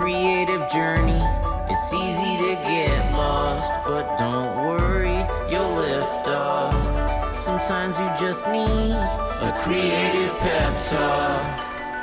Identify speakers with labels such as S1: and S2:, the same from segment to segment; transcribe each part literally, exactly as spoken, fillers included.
S1: creative journey. It's easy to get lost, but don't worry, you'll lift off. Sometimes you just need a creative pep talk.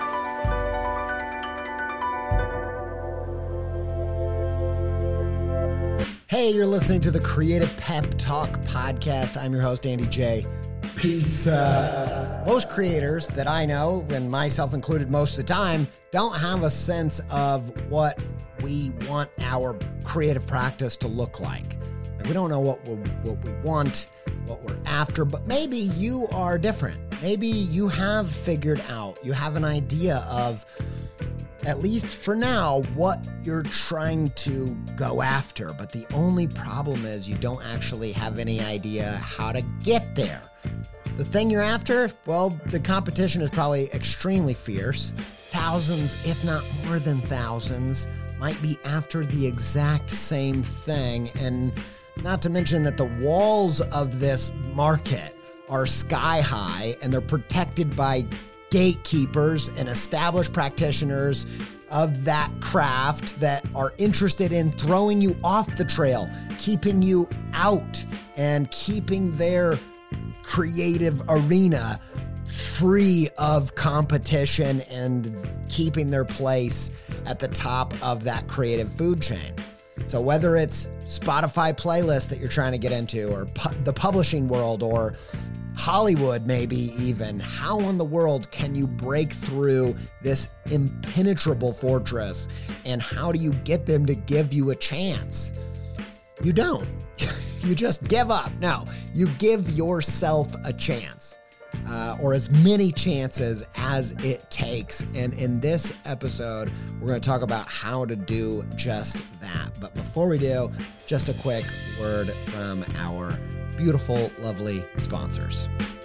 S2: Hey, you're listening to the Creative Pep Talk podcast. I'm your host, Andy J. Pizza. Most creators that I know, and myself included most of the time, don't have a sense of what we want our creative practice to look like. Like, we don't know what we're, what we want, what we're after, but maybe you are different. Maybe you have figured out, you have an idea of, at least for now, what you're trying to go after. But the only problem is you don't actually have any idea how to get there. The thing you're after, well, the competition is probably extremely fierce. Thousands, if not more than thousands, might be after the exact same thing. And not to mention that the walls of this market are sky high and they're protected by gatekeepers and established practitioners of that craft that are interested in throwing you off the trail, keeping you out, and keeping their creative arena free of competition and keeping their place at the top of that creative food chain. So whether it's Spotify playlist that you're trying to get into, or pu- the publishing world, or Hollywood, maybe even, how in the world can you break through this impenetrable fortress? And how do you get them to give you a chance? You don't. You just give up. No, you give yourself a chance, uh, or as many chances as it takes. And in this episode, we're going to talk about how to do just that. But before we do, just a quick word from our beautiful, lovely sponsors.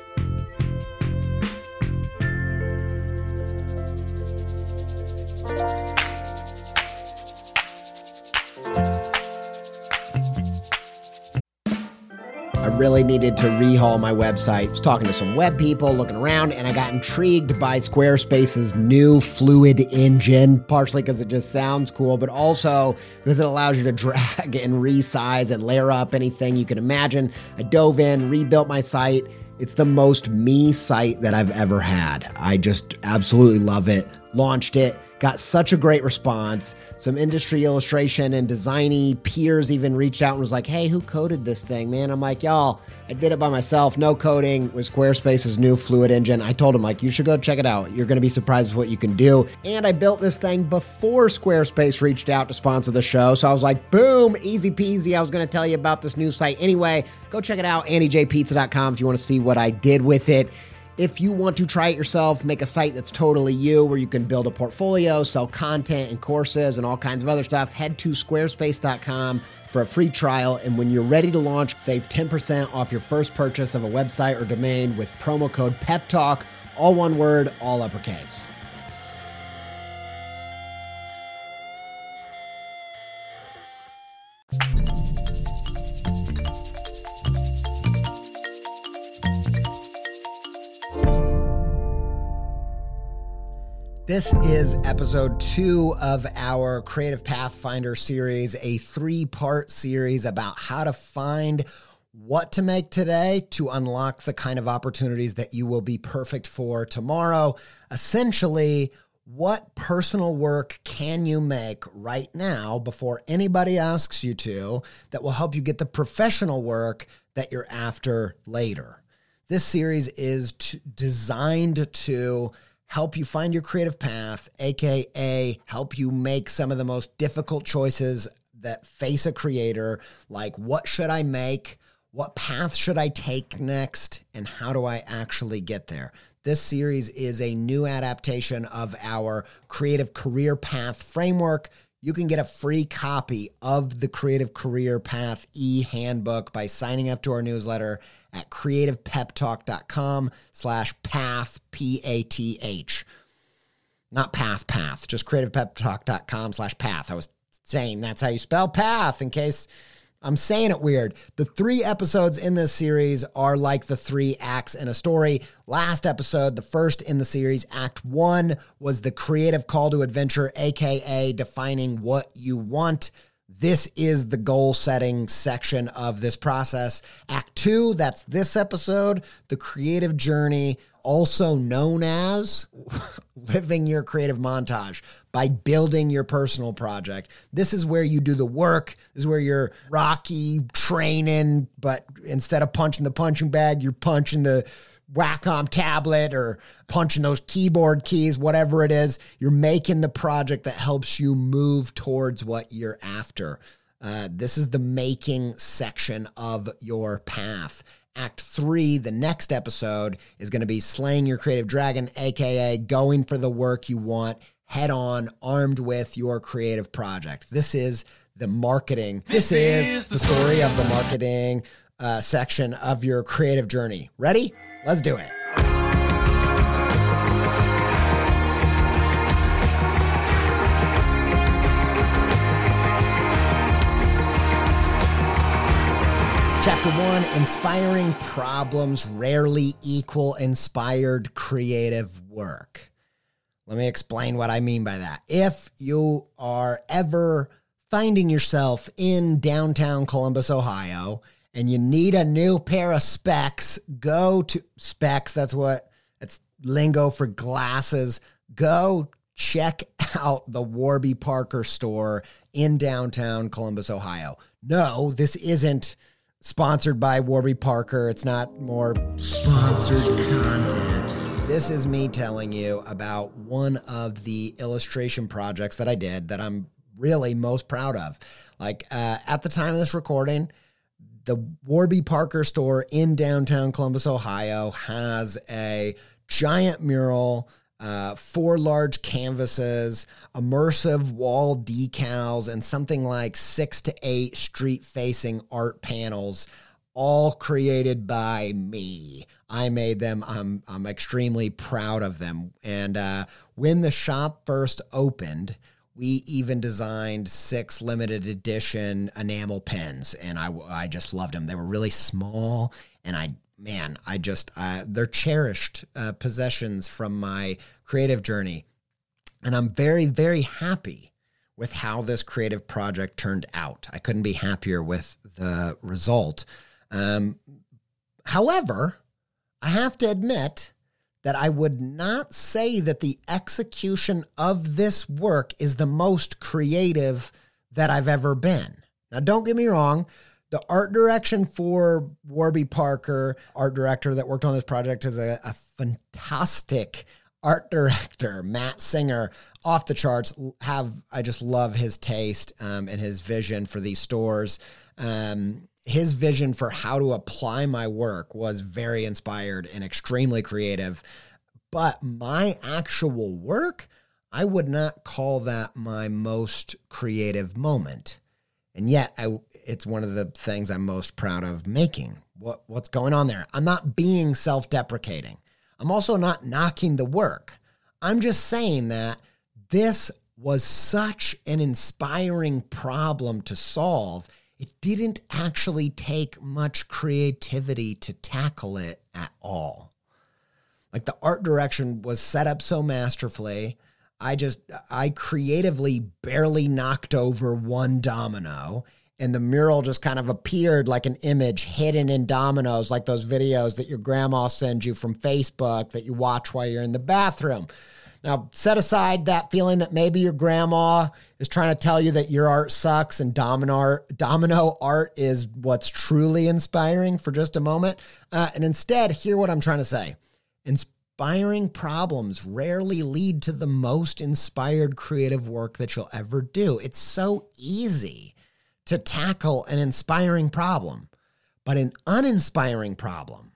S2: I really needed to rehaul my website. I was talking to some web people, looking around, and I got intrigued by Squarespace's new Fluid engine, partially because it just sounds cool, but also because it allows you to drag and resize and layer up anything you can imagine. I dove in, rebuilt my site. It's the most me site that I've ever had. I just absolutely love it. Launched it. Got such a great response. Some industry illustration and designy peers even reached out and was like, hey, who coded this thing, man? I'm like, y'all, I did it by myself. No coding with Squarespace's new Fluid engine. I told him, like, you should go check it out. You're going to be surprised with what you can do. And I built this thing before Squarespace reached out to sponsor the show. So I was like, boom, easy peasy. I was going to tell you about this new site anyway. Go check it out, andy j pizza dot com, if you want to see what I did with it. If you want to try it yourself, make a site that's totally you, where you can build a portfolio, sell content and courses and all kinds of other stuff, head to squarespace dot com for a free trial. And when you're ready to launch, save ten percent off your first purchase of a website or domain with promo code PEPTALK, all one word, all uppercase. This is episode two of our Creative Pathfinder series, a three-part series about how to find what to make today to unlock the kind of opportunities that you will be perfect for tomorrow. Essentially, what personal work can you make right now before anybody asks you to that will help you get the professional work that you're after later? This series is t- designed to help you find your creative path, aka help you make some of the most difficult choices that face a creator, like what should I make, what path should I take next, and how do I actually get there? This series is a new adaptation of our Creative Career Path framework. You can get a free copy of the Creative Career Path e-handbook by signing up to our newsletter at creativepeptalk.com slash path, P A T H. Not path, path, just creativepeptalk.com slash path. I was saying that's how you spell path in case I'm saying it weird. The three episodes in this series are like the three acts in a story. Last episode, the first in the series, Act One, was the creative call to adventure, aka defining what you want. This is the goal-setting section of this process. Act Two, that's this episode, the creative journey, also known as living your creative montage by building your personal project. This is where you do the work. This is where you're Rocky training, but instead of punching the punching bag, you're punching the Wacom tablet or punching those keyboard keys, whatever it is. You're making the project that helps you move towards what you're after. Uh, this is the making section of your path. Act three, the next episode, is going to be slaying your creative dragon, aka going for the work you want head on, armed with your creative project. This is the marketing. This, this is the story of the marketing uh, section of your creative journey. Ready? Let's do it. Chapter one, inspiring problems rarely equal inspired creative work. Let me explain what I mean by that. If you are ever finding yourself in downtown Columbus, Ohio, and you need a new pair of specs, go to specs. That's what, it's lingo for glasses. Go check out the Warby Parker store in downtown Columbus, Ohio. No, this isn't sponsored by Warby Parker. It's not more sponsored content. This is me telling you about one of the illustration projects that I did that I'm really most proud of. Like uh, at the time of this recording, the Warby Parker store in downtown Columbus, Ohio has a giant mural, uh, four large canvases, immersive wall decals, and something like six to eight street-facing art panels, all created by me. I made them. I'm I'm extremely proud of them. And uh, when the shop first opened, we even designed six limited edition enamel pens, and I, I just loved them. They were really small, and I, man, I just, uh, they're cherished uh, possessions from my creative journey. And I'm very, very happy with how this creative project turned out. I couldn't be happier with the result. Um, however, I have to admit that I would not say that the execution of this work is the most creative that I've ever been. Now, don't get me wrong. The art direction for Warby Parker, art director that worked on this project, is a, a fantastic art director, Matt Singer, off the charts. Have I just love his taste um, and his vision for these stores. Um, His vision for how to apply my work was very inspired and extremely creative. But my actual work, I would not call that my most creative moment. And yet, I, it's one of the things I'm most proud of making. What, what's going on there? I'm not being self-deprecating. I'm also not knocking the work. I'm just saying that this was such an inspiring problem to solve. It didn't actually take much creativity to tackle it at all. Like, the art direction was set up so masterfully. I just, I creatively barely knocked over one domino, and the mural just kind of appeared like an image hidden in dominoes, like those videos that your grandma sends you from Facebook that you watch while you're in the bathroom. Now, set aside that feeling that maybe your grandma is trying to tell you that your art sucks and domino art, domino art is what's truly inspiring for just a moment. Uh, and instead, hear what I'm trying to say. Inspiring problems rarely lead to the most inspired creative work that you'll ever do. It's so easy to tackle an inspiring problem, but an uninspiring problem,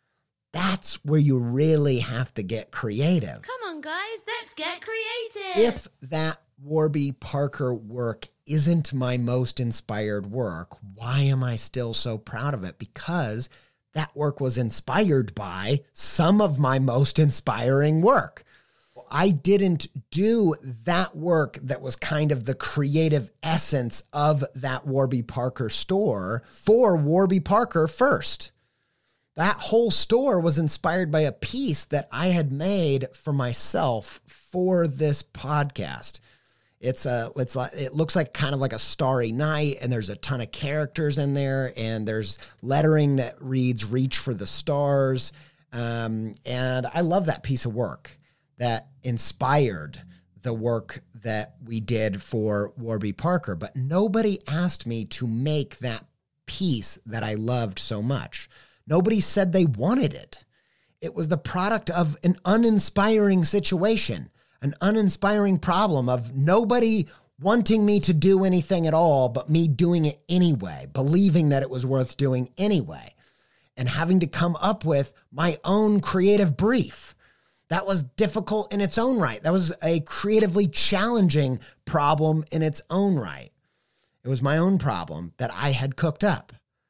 S2: that's where you really have to get creative.
S3: Come on, guys, let's get creative.
S2: If that Warby Parker work isn't my most inspired work, why am I still so proud of it? Because that work was inspired by some of my most inspiring work. So I didn't do that work that was kind of the creative essence of that Warby Parker store for Warby Parker first. That whole store was inspired by a piece that I had made for myself for this podcast. It's a, it's like, it looks like kind of like a starry night, and there's a ton of characters in there, and there's lettering that reads "Reach for the Stars." Um, and I love that piece of work that inspired the work that we did for Warby Parker. But nobody asked me to make that piece that I loved so much. Nobody said they wanted it. It was the product of an uninspiring situation, an uninspiring problem of nobody wanting me to do anything at all, but me doing it anyway, believing that it was worth doing anyway, and having to come up with my own creative brief. That was difficult in its own right. That was a creatively challenging problem in its own right. It was my own problem that I had cooked up.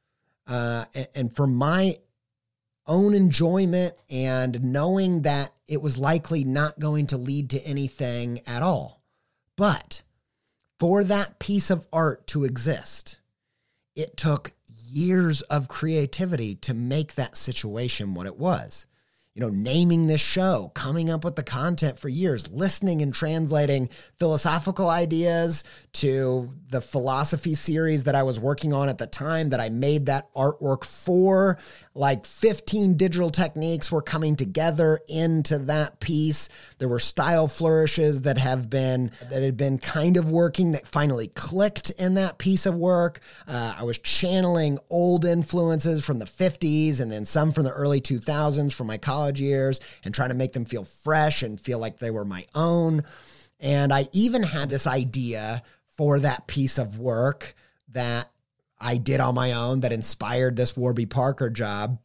S2: Uh, and, and for my own enjoyment and knowing that it was likely not going to lead to anything at all. But for that piece of art to exist, it took years of creativity to make that situation what it was. You know, naming this show, coming up with the content for years, listening and translating philosophical ideas to the philosophy series that I was working on at the time that I made that artwork for. Like fifteen digital techniques were coming together into that piece. There were style flourishes that have been, that had been kind of working that finally clicked in that piece of work. Uh, I was channeling old influences from the fifties and then some from the early two thousands from my college years and trying to make them feel fresh and feel like they were my own. And I even had this idea for that piece of work that I did on my own that inspired this Warby Parker job.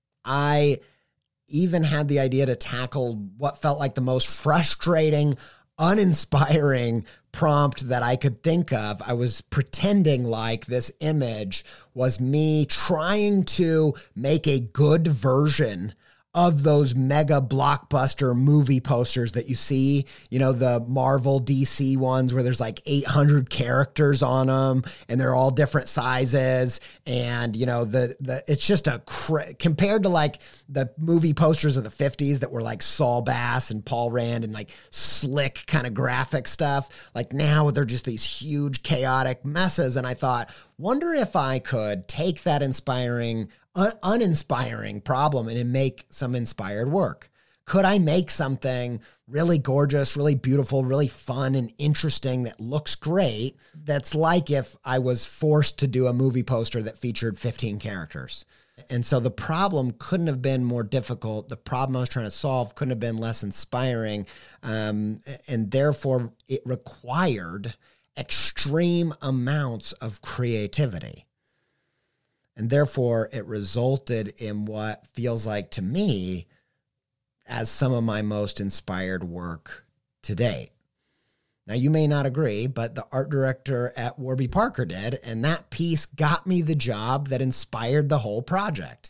S2: I even had the idea to tackle what felt like the most frustrating, uninspiring prompt that I could think of. I was pretending like this image was me trying to make a good version of those mega blockbuster movie posters that you see, you know, the Marvel D C ones where there's like eight hundred characters on them and they're all different sizes. And, you know, the, the, it's just a, cra- compared to like the movie posters of the fifties that were like Saul Bass and Paul Rand and like slick kind of graphic stuff. Like now they're just these huge chaotic messes. And I thought, wonder if I could take that inspiring Un- uninspiring problem and make some inspired work. Could I make something really gorgeous, really beautiful, really fun and interesting that looks great? That's like if I was forced to do a movie poster that featured fifteen characters. And so the problem couldn't have been more difficult. The problem I was trying to solve couldn't have been less inspiring. Um, and therefore it required extreme amounts of creativity. And therefore, it resulted in what feels like to me as some of my most inspired work to date. Now, you may not agree, but the art director at Warby Parker did, and that piece got me the job that inspired the whole project.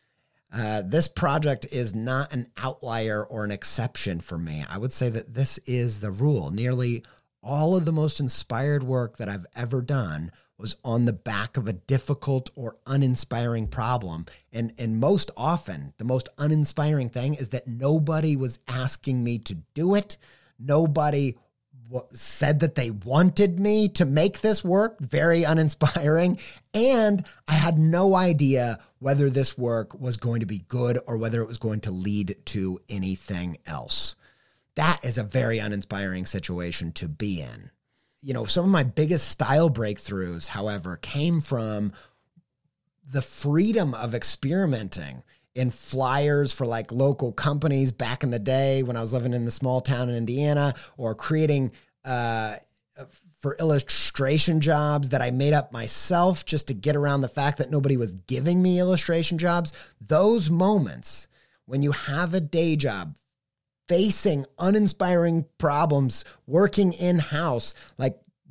S2: Uh, this project is not an outlier or an exception for me. I would say that this is the rule. Nearly all of the most inspired work that I've ever done was on the back of a difficult or uninspiring problem. And, and most often, the most uninspiring thing is that nobody was asking me to do it. Nobody w- said that they wanted me to make this work. Very uninspiring. And I had no idea whether this work was going to be good or whether it was going to lead to anything else. That is a very uninspiring situation to be in. You know, some of my biggest style breakthroughs, however, came from the freedom of experimenting in flyers for like local companies back in the day when I was living in the small town in Indiana, or creating uh, for illustration jobs that I made up myself just to get around the fact that nobody was giving me illustration jobs. Those moments when you have a day job, facing uninspiring problems, working in-house, like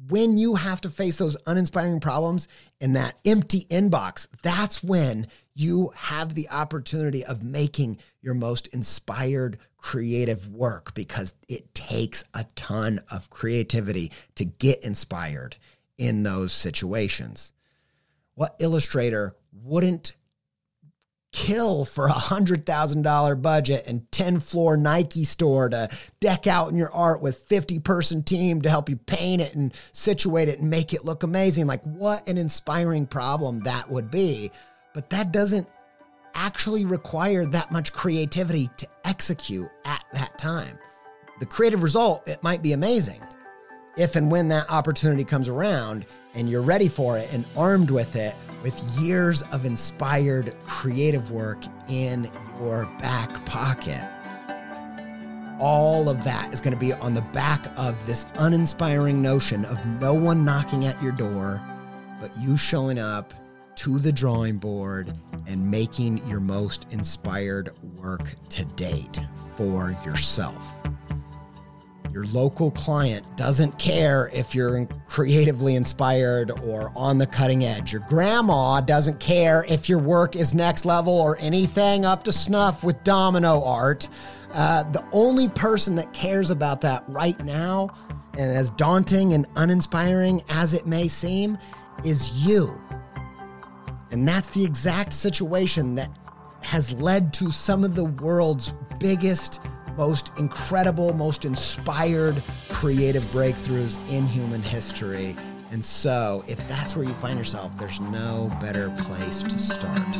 S2: when you have to face those uninspiring problems in that empty inbox, that's when you have the opportunity of making your most inspired creative work, because it takes a ton of creativity to get inspired in those situations. What illustrator wouldn't kill for a one hundred thousand dollars budget and ten-floor Nike store to deck out in your art with fifty-person team to help you paint it and situate it and make it look amazing? Like, what an inspiring problem that would be. But that doesn't actually require that much creativity to execute at that time. The creative result, it might be amazing if and when that opportunity comes around and you're ready for it and armed with it, with years of inspired creative work in your back pocket. All of that is going to be on the back of this uninspiring notion of no one knocking at your door, but you showing up to the drawing board and making your most inspired work to date for yourself. Your local client doesn't care if you're creatively inspired or on the cutting edge. Your grandma doesn't care if your work is next level or anything up to snuff with domino art. Uh, the only person that cares about that right now, and as daunting and uninspiring as it may seem, is you. And that's the exact situation that has led to some of the world's biggest, most incredible, most inspired creative breakthroughs in human history. And so, if that's where you find yourself, there's no better place to start.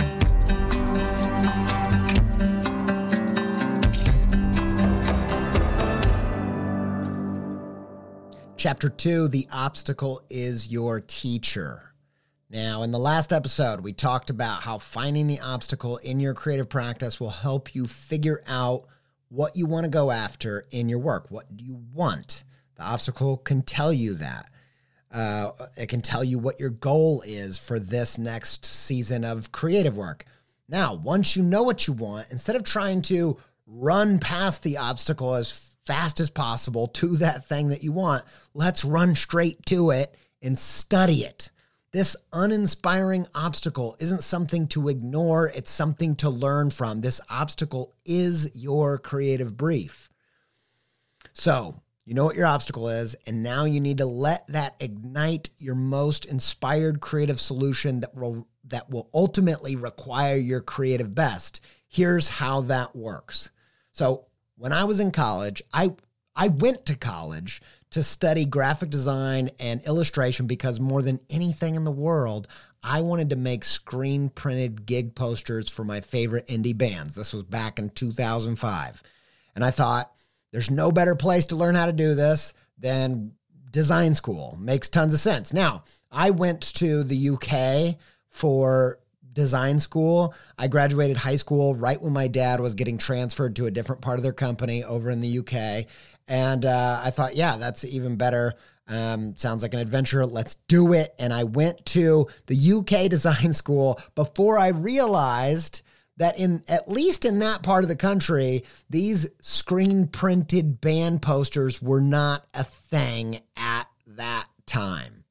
S2: Chapter two, the obstacle is your teacher. Now, in the last episode, we talked about how finding the obstacle in your creative practice will help you figure out what you want to go after in your work. What do you want? The obstacle can tell you that. Uh, it can tell you what your goal is for this next season of creative work. Now, once you know what you want, instead of trying to run past the obstacle as fast as possible to that thing that you want, let's run straight to it and study it. This uninspiring obstacle isn't something to ignore. It's something to learn from. This obstacle is your creative brief. So, you know what your obstacle is, and now you need to let that ignite your most inspired creative solution that will, that will ultimately require your creative best. Here's how that works. So, when I was in college, I I went to college to study graphic design and illustration because more than anything in the world, I wanted to make screen printed gig posters for my favorite indie bands. This was back in two thousand five. And I thought, there's no better place to learn how to do this than design school. Makes tons of sense. Now, I went to the U K for design school. I graduated high school right when my dad was getting transferred to a different part of their company over in the U K. And uh, I thought, yeah, that's even better. Um, sounds like an adventure. Let's do it. And I went to the U K design school before I realized that in at least in that part of the country, these screen printed band posters were not a thing at that time.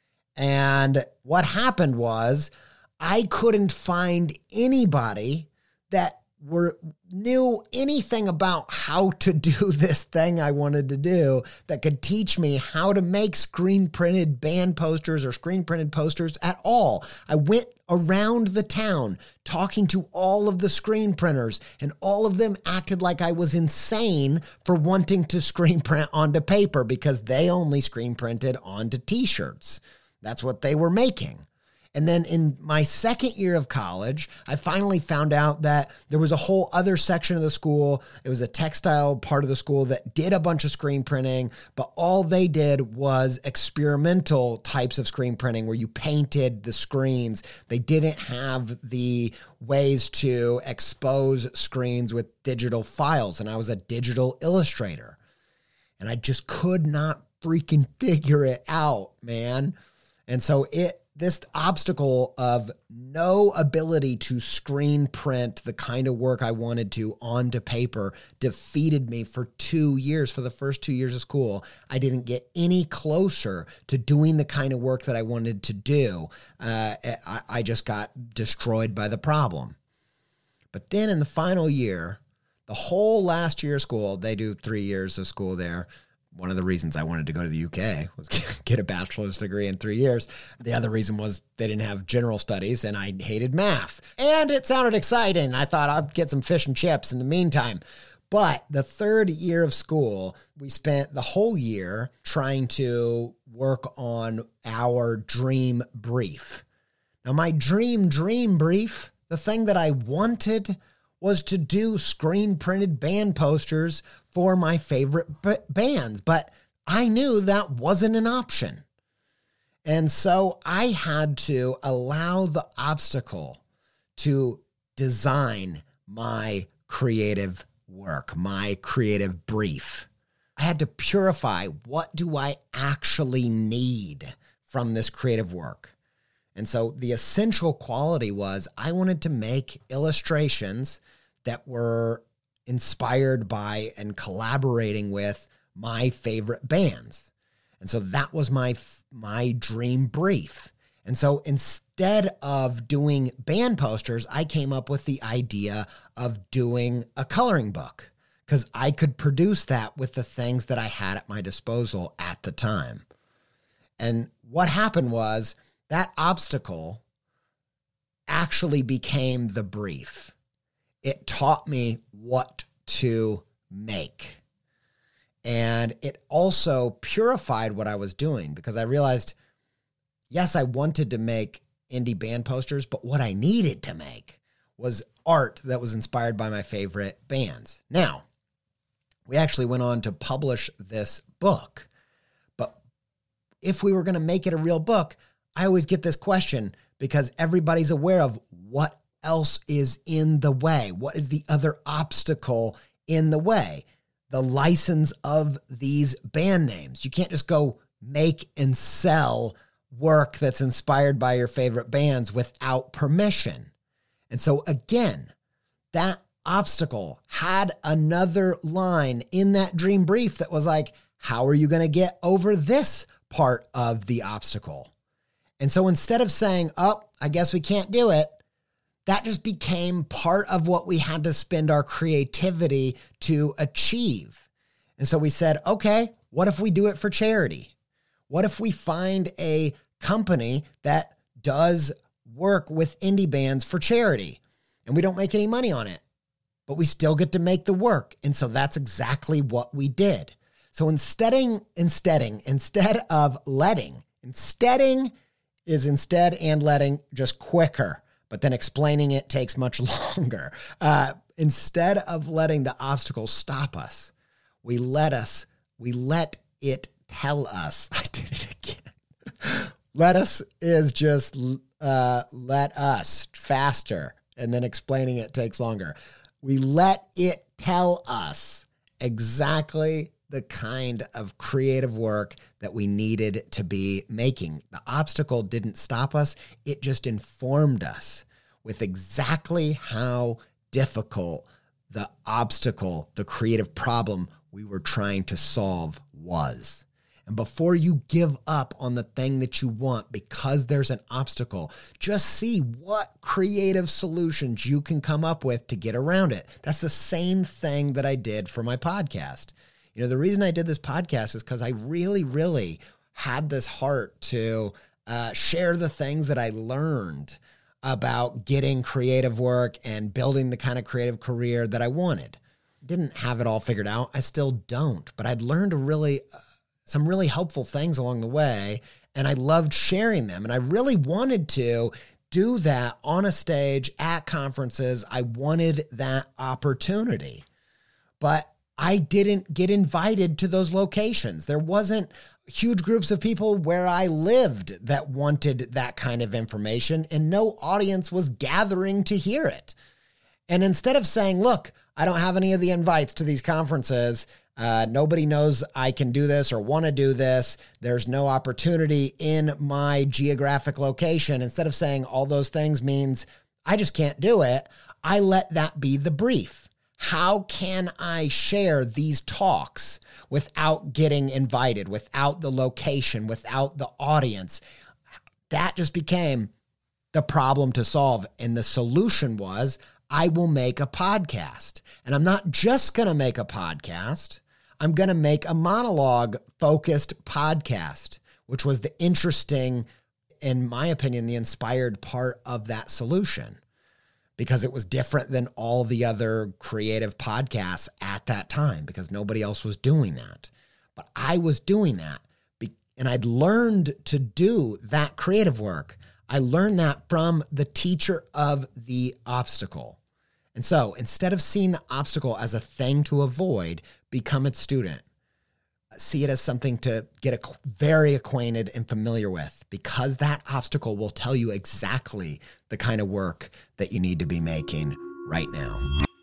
S2: And what happened was I couldn't find anybody that were knew anything about how to do this thing I wanted to do that could teach me how to make screen printed band posters or screen printed posters at all. I went around the town talking to all of the screen printers, and all of them acted like I was insane for wanting to screen print onto paper because they only screen printed onto t-shirts. That's what they were making. And then in my second year of college, I finally found out that there was a whole other section of the school. It was a textile part of the school that did a bunch of screen printing, but all they did was experimental types of screen printing where you painted the screens. They didn't have the ways to expose screens with digital files, and I was a digital illustrator. And I just could not freaking figure it out, man. And so it this obstacle of no ability to screen print the kind of work I wanted to onto paper defeated me for two years. For the first two years of school, I didn't get any closer to doing the kind of work that I wanted to do. Uh, I, I just got destroyed by the problem. But then in the final year, the whole last year of school, they do three years of school there. One of the reasons I wanted to go to the U K was get a bachelor's degree in three years. The other reason was they didn't have general studies and I hated math. And it sounded exciting. I thought I'd get some fish and chips in the meantime. But the third year of school, we spent the whole year trying to work on our dream brief. Now, my dream dream brief, the thing that I wanted, was to do screen printed band posters for my favorite b- bands. But I knew that wasn't an option. And so I had to allow the obstacle to design my creative work, my creative brief. I had to purify, what do I actually need from this creative work? And so the essential quality was I wanted to make illustrations that were inspired by and collaborating with my favorite bands. And so that was my my dream brief. And so instead of doing band posters, I came up with the idea of doing a coloring book because I could produce that with the things that I had at my disposal at the time. And what happened was that obstacle actually became the brief. It taught me what to make. And it also purified what I was doing because I realized, yes, I wanted to make indie band posters, but what I needed to make was art that was inspired by my favorite bands. Now, we actually went on to publish this book, but if we were going to make it a real book, I always get this question because everybody's aware of what else is in the way. What is the other obstacle in the way? The license of these band names. You can't just go make and sell work that's inspired by your favorite bands without permission. And so again, that obstacle had another line in that dream brief that was like, how are you going to get over this part of the obstacle? And so instead of saying, oh, I guess we can't do it, that just became part of what we had to spend our creativity to achieve. And so we said, okay, what if we do it for charity? What if we find a company that does work with indie bands for charity and we don't make any money on it, but we still get to make the work? And so that's exactly what we did. So insteading, insteading, instead of letting, insteading is instead and letting, just quicker, but then explaining it takes much longer. Uh, instead of letting the obstacle stop us, we let us, we let it tell us. I did it again. Let us is just uh, let us faster, and then explaining it takes longer. We let it tell us exactly the kind of creative work that we needed to be making. The obstacle didn't stop us. It just informed us with exactly how difficult the obstacle, the creative problem we were trying to solve was. And before you give up on the thing that you want because there's an obstacle, just see what creative solutions you can come up with to get around it. That's the same thing that I did for my podcast. You know, the reason I did this podcast is because I really, really had this heart to uh, share the things that I learned about getting creative work and building the kind of creative career that I wanted. Didn't have it all figured out. I still don't, but I'd learned a really, uh, some really helpful things along the way, and I loved sharing them. And I really wanted to do that on a stage at conferences. I wanted that opportunity, but I didn't get invited to those locations. There wasn't huge groups of people where I lived that wanted that kind of information, and no audience was gathering to hear it. And instead of saying, look, I don't have any of the invites to these conferences, Uh, nobody knows I can do this or want to do this. There's no opportunity in my geographic location. Instead of saying all those things means I just can't do it, I let that be the brief. How can I share these talks without getting invited, without the location, without the audience? That just became the problem to solve. And the solution was, I will make a podcast. And I'm not just going to make a podcast. I'm going to make a monologue-focused podcast, which was the interesting, in my opinion, the inspired part of that solution, because it was different than all the other creative podcasts at that time, because nobody else was doing that. But I was doing that, and I'd learned to do that creative work. I learned that from the teacher of the obstacle. And so instead of seeing the obstacle as a thing to avoid, become its student. See it as something to get very acquainted and familiar with, because that obstacle will tell you exactly the kind of work that you need to be making right now.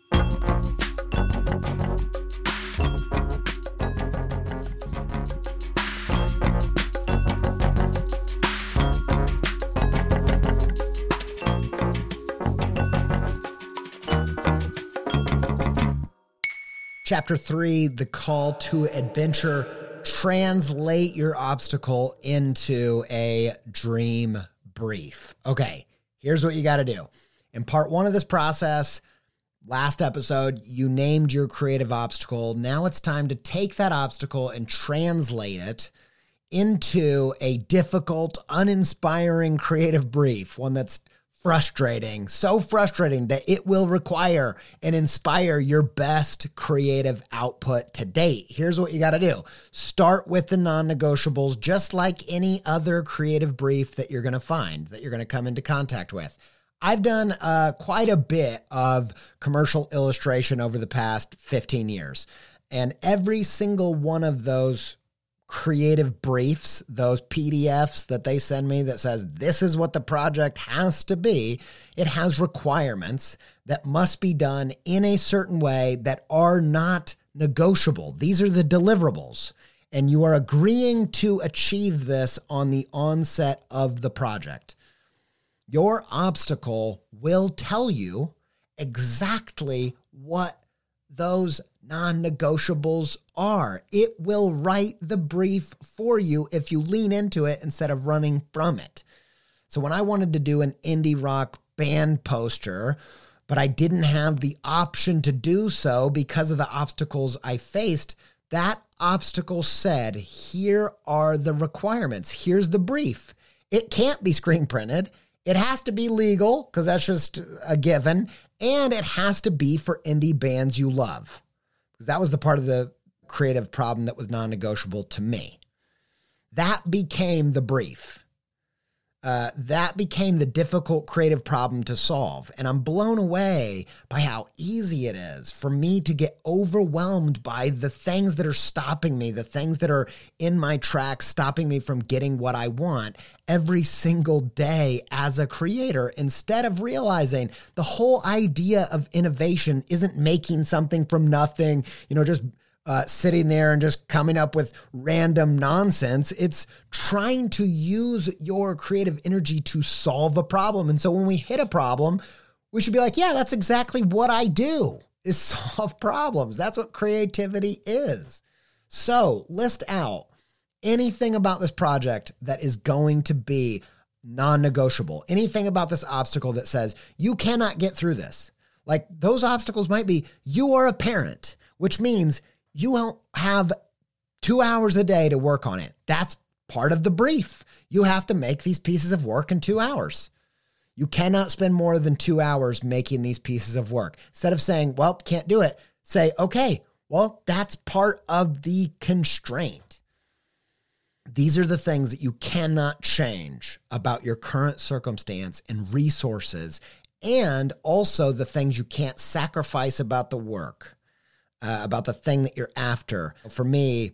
S2: Chapter three, the call to adventure. Translate your obstacle into a dream brief. Okay, here's what you got to do. In part one of this process, last episode, you named your creative obstacle. Now it's time to take that obstacle and translate it into a difficult, uninspiring creative brief, one that's frustrating, so frustrating that it will require and inspire your best creative output to date. Here's what you got to do. Start with the non-negotiables, just like any other creative brief that you're going to find, that you're going to come into contact with. I've done uh, quite a bit of commercial illustration over the past fifteen years, and every single one of those creative briefs, those P D Fs that they send me that says this is what the project has to be, it has requirements that must be done in a certain way that are not negotiable. These are the deliverables, and you are agreeing to achieve this on the onset of the project. Your obstacle will tell you exactly what those non-negotiables are. It will write the brief for you if you lean into it instead of running from it. So when I wanted to do an indie rock band poster, but I didn't have the option to do so because of the obstacles I faced, that obstacle said, here are the requirements. Here's the brief. It can't be screen printed. It has to be legal, because that's just a given. And it has to be for indie bands you love, because that was the part of the creative problem that was non-negotiable to me. That became the brief. Uh, that became the difficult creative problem to solve. And I'm blown away by how easy it is for me to get overwhelmed by the things that are stopping me, the things that are in my tracks, stopping me from getting what I want every single day as a creator, instead of realizing the whole idea of innovation isn't making something from nothing, you know, just Uh, sitting there and just coming up with random nonsense. It's trying to use your creative energy to solve a problem. And so when we hit a problem, we should be like, yeah, that's exactly what I do, is solve problems. That's what creativity is. So list out anything about this project that is going to be non-negotiable. Anything about this obstacle that says you cannot get through this. Like, those obstacles might be, you are a parent, which means you won't have two hours a day to work on it. That's part of the brief. You have to make these pieces of work in two hours. You cannot spend more than two hours making these pieces of work. Instead of saying, well, can't do it, say, okay, well, that's part of the constraint. These are the things that you cannot change about your current circumstance and resources, and also the things you can't sacrifice about the work. Uh, about the thing that you're after. For me,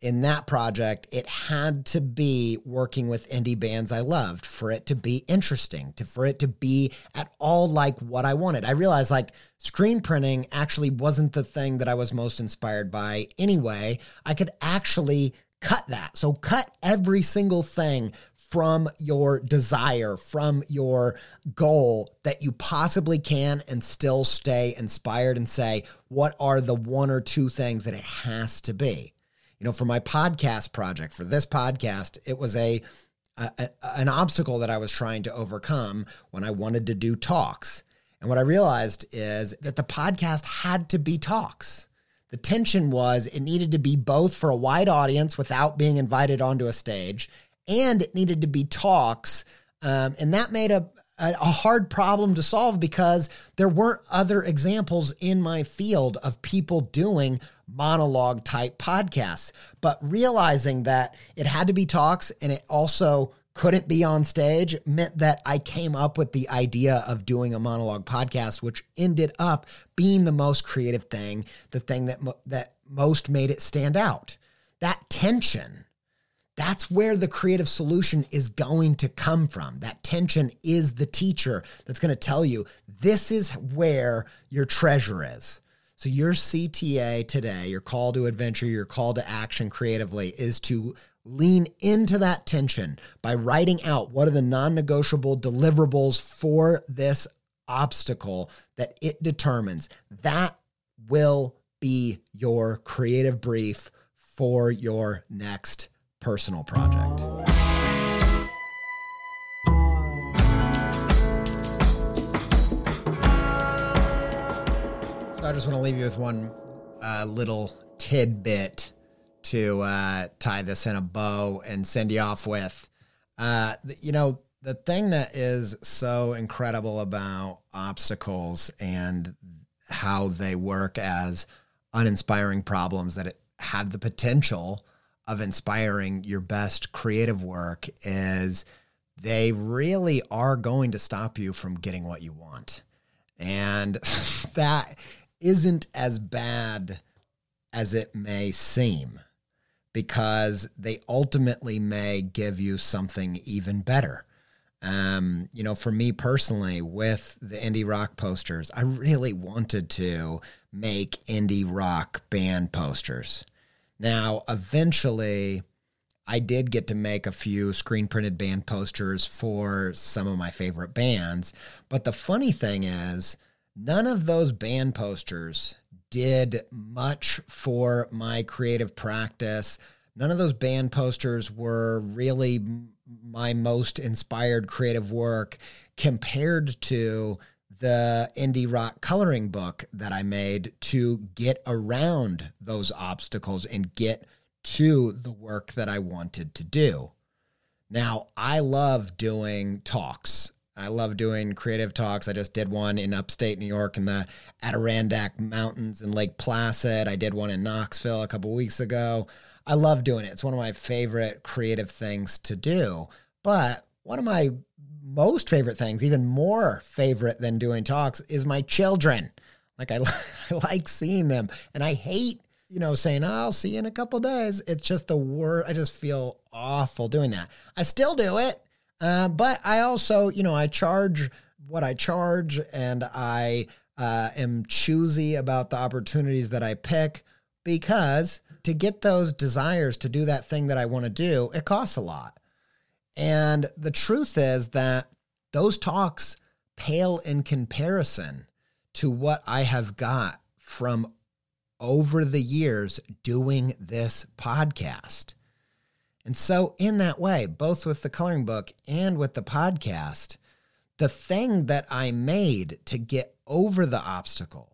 S2: in that project, it had to be working with indie bands I loved for it to be interesting, to for it to be at all like what I wanted. I realized like screen printing actually wasn't the thing that I was most inspired by anyway. I could actually cut that. So cut every single thing from your desire, from your goal that you possibly can and still stay inspired and say, what are the one or two things that it has to be? You know, for my podcast project, for this podcast, it was a, a an obstacle that I was trying to overcome when I wanted to do talks. And what I realized is that the podcast had to be talks. The tension was it needed to be both for a wide audience without being invited onto a stage, and it needed to be talks. Um, and that made a, a, a hard problem to solve because there weren't other examples in my field of people doing monologue type podcasts. But realizing that it had to be talks and it also couldn't be on stage meant that I came up with the idea of doing a monologue podcast, which ended up being the most creative thing, the thing that mo- that most made it stand out. That tension, that's where the creative solution is going to come from. That tension is the teacher that's going to tell you this is where your treasure is. So your C T A today, your call to adventure, your call to action creatively is to lean into that tension by writing out what are the non-negotiable deliverables for this obstacle that it determines. That will be your creative brief for your next personal project. So I just want to leave you with one uh, little tidbit to uh, tie this in a bow and send you off with. Uh, you know, the thing that is so incredible about obstacles and how they work as uninspiring problems that it have the potential of inspiring your best creative work is they really are going to stop you from getting what you want. And that isn't as bad as it may seem, because they ultimately may give you something even better. Um, you know, for me personally, with the indie rock posters, I really wanted to make indie rock band posters. Now, eventually, I did get to make a few screen printed band posters for some of my favorite bands. But the funny thing is, none of those band posters did much for my creative practice. None of those band posters were really my most inspired creative work compared to the indie rock coloring book that I made to get around those obstacles and get to the work that I wanted to do. Now, I love doing talks. I love doing creative talks. I just did one in upstate New York in the Adirondack Mountains in Lake Placid. I did one in Knoxville a couple weeks ago. I love doing it. It's one of my favorite creative things to do. But one of my most favorite things, even more favorite than doing talks, is my children. Like I, I like seeing them. And I hate, you know, saying, oh, I'll see you in a couple days. It's just the word. I just feel awful doing that. I still do it. Uh, but I also, you know, I charge what I charge, and I uh, am choosy about the opportunities that I pick, because to get those desires to do that thing that I want to do, it costs a lot. And the truth is that those talks pale in comparison to what I have got from over the years doing this podcast. And so in that way, both with the coloring book and with the podcast, the thing that I made to get over the obstacle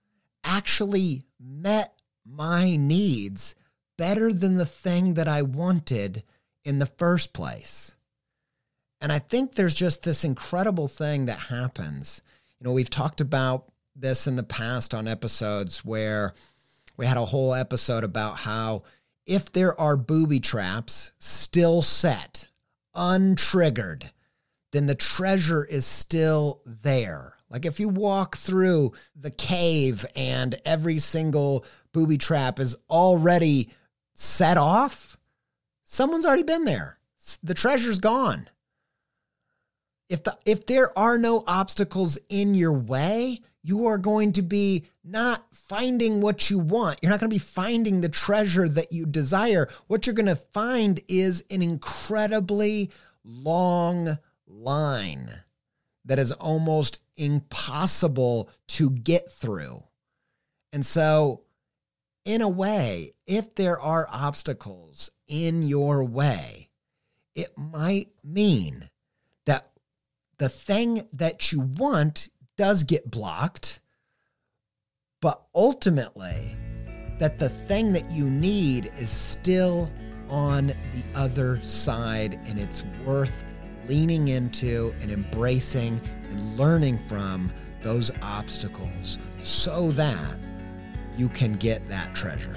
S2: actually met my needs better than the thing that I wanted in the first place. And I think there's just this incredible thing that happens. You know, we've talked about this in the past on episodes where we had a whole episode about how if there are booby traps still set, untriggered, then the treasure is still there. Like if you walk through the cave and every single booby trap is already set off, someone's already been there. The treasure's gone. If the if there are no obstacles in your way, you are going to be not finding what you want. You're not going to be finding the treasure that you desire. What you're going to find is an incredibly long line that is almost impossible to get through. And so, in a way, if there are obstacles in your way, it might mean that the thing that you want does get blocked, but ultimately that the thing that you need is still on the other side, and it's worth leaning into and embracing and learning from those obstacles so that you can get that treasure.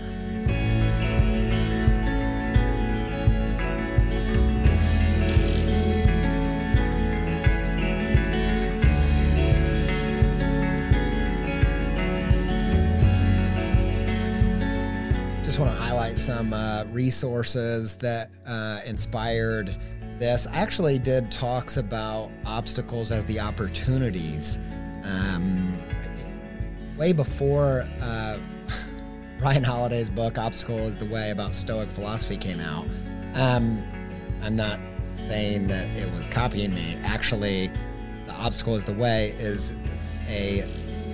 S2: Just want to highlight some uh, resources that uh, inspired this. I actually did talks about obstacles as the opportunities um, way before uh, Ryan Holiday's book, Obstacle is the Way, about Stoic philosophy came out. Um, I'm not saying that it was copying me. Actually, the Obstacle is the Way is a,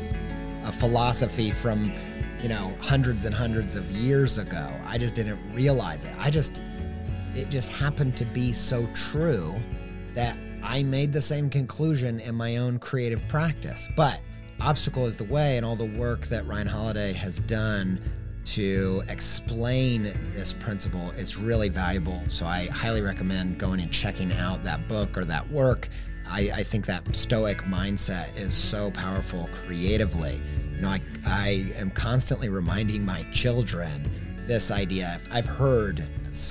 S2: a philosophy from you know, hundreds and hundreds of years ago. I just didn't realize it. I just, it just happened to be so true that I made the same conclusion in my own creative practice. But Obstacle is the Way, and all the work that Ryan Holiday has done to explain this principle is really valuable. So I highly recommend going and checking out that book or that work. I, I think that Stoic mindset is so powerful creatively. You know, I, I am constantly reminding my children this idea. I've heard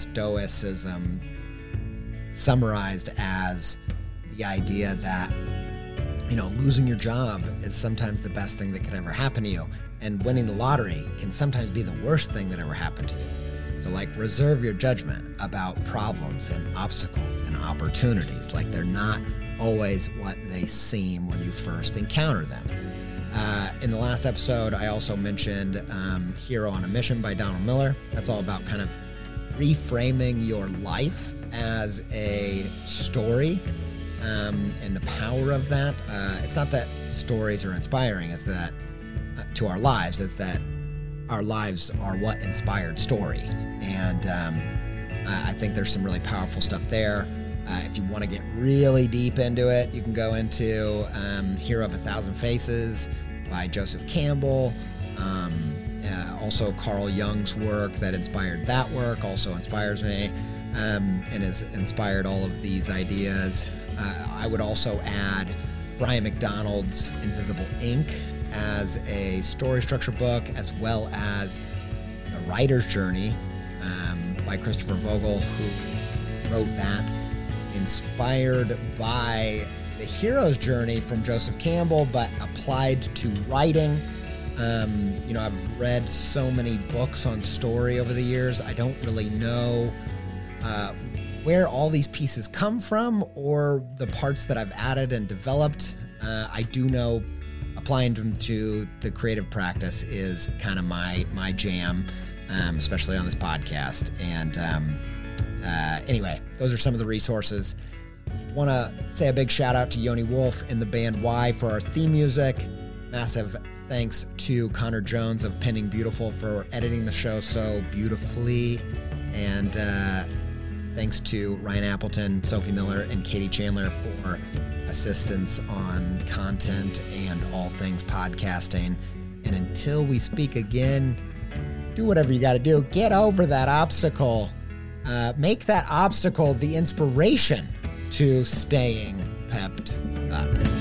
S2: Stoicism summarized as the idea that, you know, losing your job is sometimes the best thing that could ever happen to you, and winning the lottery can sometimes be the worst thing that ever happened to you. So, like, reserve your judgment about problems and obstacles and opportunities. Like, they're not always what they seem when you first encounter them. Uh, in the last episode, I also mentioned um, Hero on a Mission by Donald Miller. That's all about kind of reframing your life as a story um, and the power of that. Uh, it's not that stories are inspiring, it's that uh, to our lives, it's that our lives are what inspired story. And um, I think there's some really powerful stuff there. Uh, if you want to get really deep into it, you can go into um, Hero of a Thousand Faces by Joseph Campbell. Um, uh, also, Carl Jung's work that inspired that work also inspires me um, and has inspired all of these ideas. Uh, I would also add Brian McDonald's Invisible Ink as a story structure book, as well as The Writer's Journey um, by Christopher Vogel, who wrote that, inspired by the hero's journey from Joseph Campbell, but applied to writing. Um, you know, I've read so many books on story over the years. I don't really know uh, where all these pieces come from or the parts that I've added and developed. Uh, I do know applying them to the creative practice is kind of my my jam, um, especially on this podcast. And um, Uh, anyway, those are some of the resources. Want to say a big shout out to Yoni Wolf and the band Y for our theme music. Massive thanks to Connor Jones of Pending Beautiful for editing the show so beautifully. And uh, thanks to Ryan Appleton, Sophie Miller, and Katie Chandler for assistance on content and all things podcasting. And until we speak again, do whatever you got to do. Get over that obstacle. Uh, make that obstacle the inspiration to staying pepped up.